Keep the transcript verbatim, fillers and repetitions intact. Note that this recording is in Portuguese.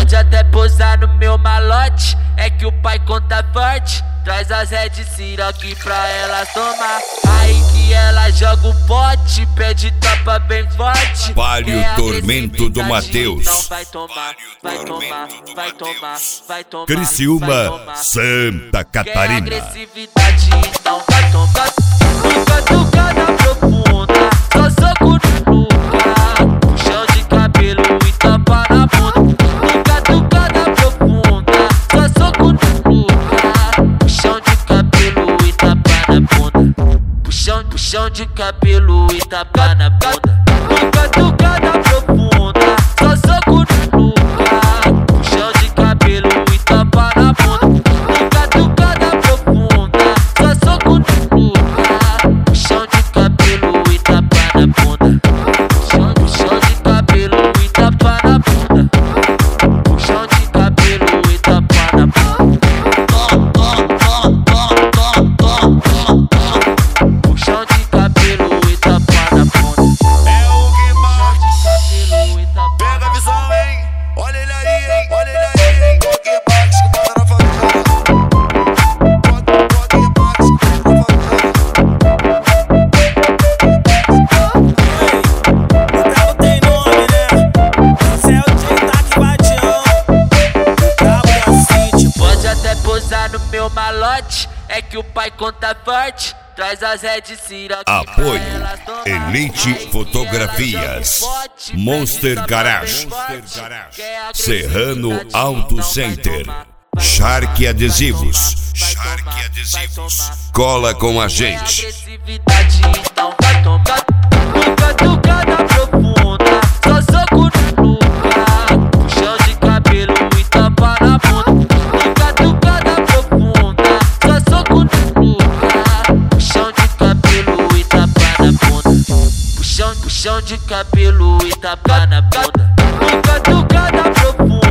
Pode até posar no meu malote, é que o pai conta forte. Traz as Red Siroc pra ela tomar. Aí que ela joga o pote, pede tapa bem forte. Vale o tormento do Mateus. Então vai tomar, vai tomar, vai tomar, vai tomar. Criciúma, Santa Catarina. Quer agressividade, então vai tomar. Catucada profunda, só soco no lugar. Puxão de cabelo e tapa na bunda. Catucada profunda, só soco no lugar. Puxão de cabelo e tapa na bunda. Puxão, puxão de cabelo e tapa na bunda. Catucada profunda, só soco no lugar. Puxão de cabelo e tapa na bunda. Catucada profunda, só soco no lugar. Puxão de cabelo e tapa na bunda. Puxão, puxão de cabelo e tapa na bunda. Puxão de cabelo e tapa na bunda. Puxão de cabelo e tapa na bunda. É o Guimarães. Pega a visão, hein? Olha ele aí, hein? Olha ele aí, hein? O Guimarães que manda na favela. O Guimarães que manda na favela. O cabo tem nome, né? Esse é o Tic-Tac Badião. O cabo é assim, tipo. Pode até posar no meu malote, é que o pai conta forte. Traz as Red Siroc. Apoio Elite Fotografias, Monster Garage, Serrano Auto Center, Shark Adesivos, Shark Adesivos, cola com a gente. Agressividade, então vai tomar. Catucada profunda, só soco no lugar. Puxão de cabelo e tapa na bunda. Catucada profunda, só soco no lugar. Puxão de cabelo e tapa na bunda. Puxão, puxão de cabelo e tapa na bunda. Catucada profunda.